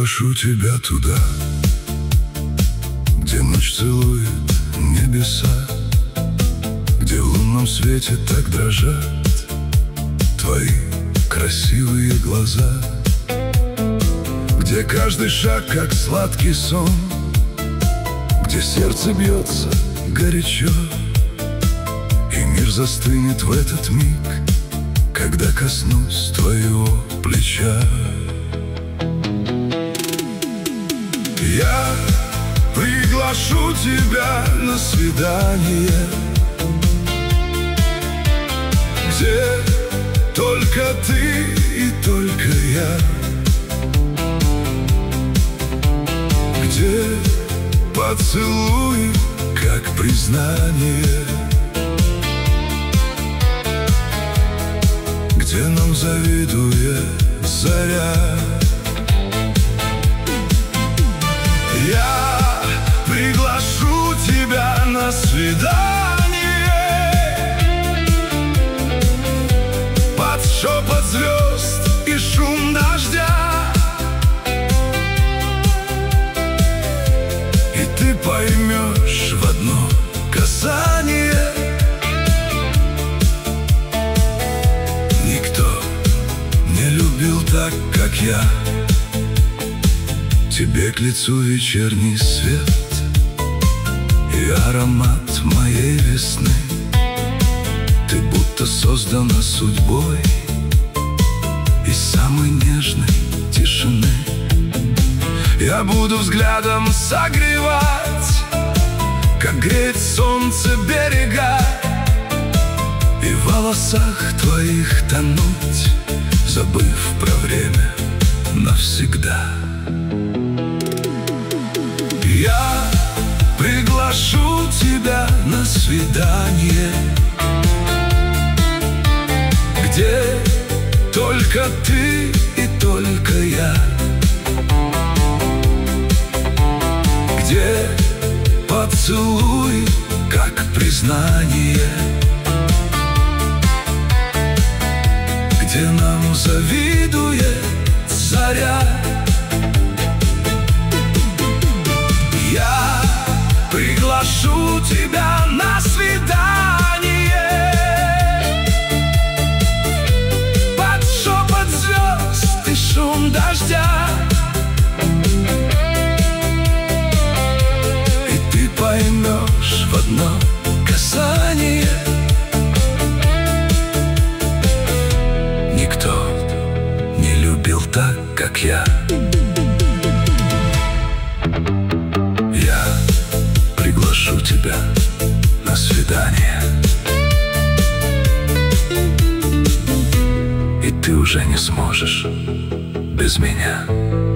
Приглашу тебя туда, где ночь целует небеса, где в лунном свете так дрожат твои красивые глаза, где каждый шаг как сладкий сон, где сердце бьется горячо, и мир застынет в этот миг, когда коснусь твоего плеча. Я приглашу тебя на свидание, где только ты и только я, где поцелуй как признание, где нам завидует заря. Я приглашу тебя на свидание под шепот звезд и шум дождя, и ты поймешь в одно касание: никто не любил так, как я. Тебе к лицу вечерний свет и аромат моей весны. Ты будто создана судьбой из самой нежной тишины. Я буду взглядом согревать, как греет солнце берега, и в волосах твоих тонуть, забыв про время навсегда. Я приглашу тебя на свидание, где только ты и только я, где поцелуй как признание, где нам завидует заря. Я приглашу тебя на свидание под шепот звезд и шум дождя, и ты поймешь в одно касание: никто не любил так, как я. Приглашу тебя на свидание, и ты уже не сможешь без меня.